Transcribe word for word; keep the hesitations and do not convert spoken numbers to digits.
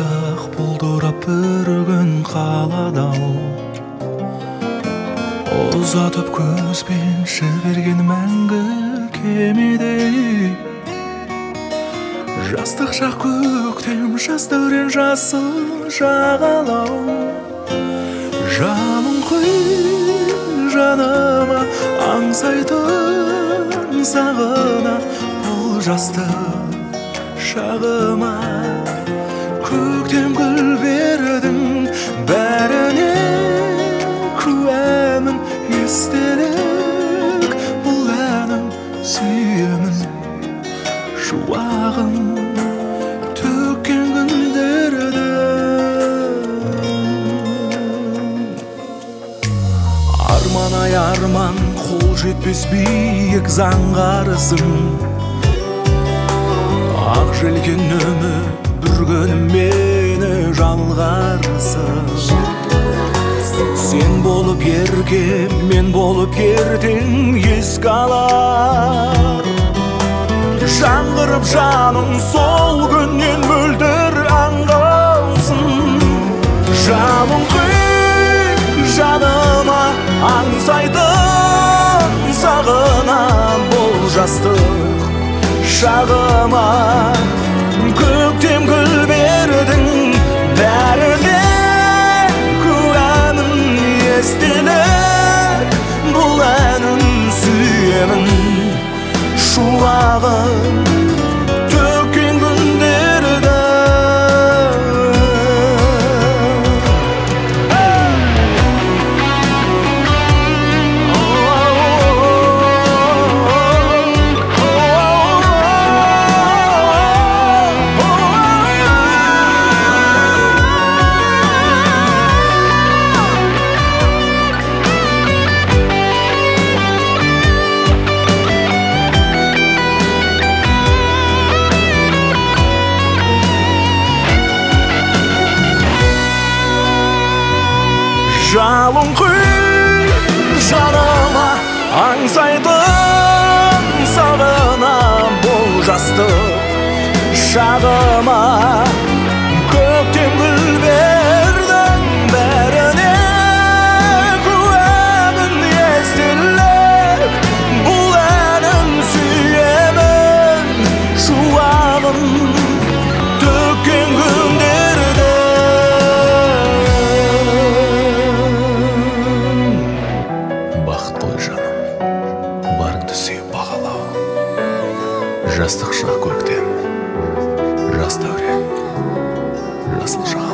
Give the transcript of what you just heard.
жастық бұлдырап бір күн қалады-ау. Ұзатып көзбен жіберген мәңгі кемедей. Жастық шақ көктем, жас дәурен жасыл жағалау. Жалын құй жаныма аңсайтын сағына, бұл жастық шағыма көктем гүл бердің, бәріне куәмін, естелік бұл әнім, сүйемін шуағын төккен күндерді. Арман-ай арман, қол жетпес биік заңғарысың. Ақ желкен үміт бір күні мені жалғарысың. Сен болып еркем, мен болып ертең еске алар. Жаңғырып жаным сол күннен мөлдір аңғалсын. Жалын құй жаныма аңсайтын сағына, бұл жастық шағыма көктем гүл бердің, бәріне куәмін, естелік бұл әнім, сүйемін шуағын төккен күндерді. Жалын құй жаныма аңсайтын сағына, бұл жастық шағыма көктем гүл бердің, бәріне куәмін, естелік бұл әнім, сүйемін шуағын төккен күндерді. Бақыт жаным, барыңды сүйіп бағалау. Жастық шақ көктем, жас дәурен, жасыл шақ.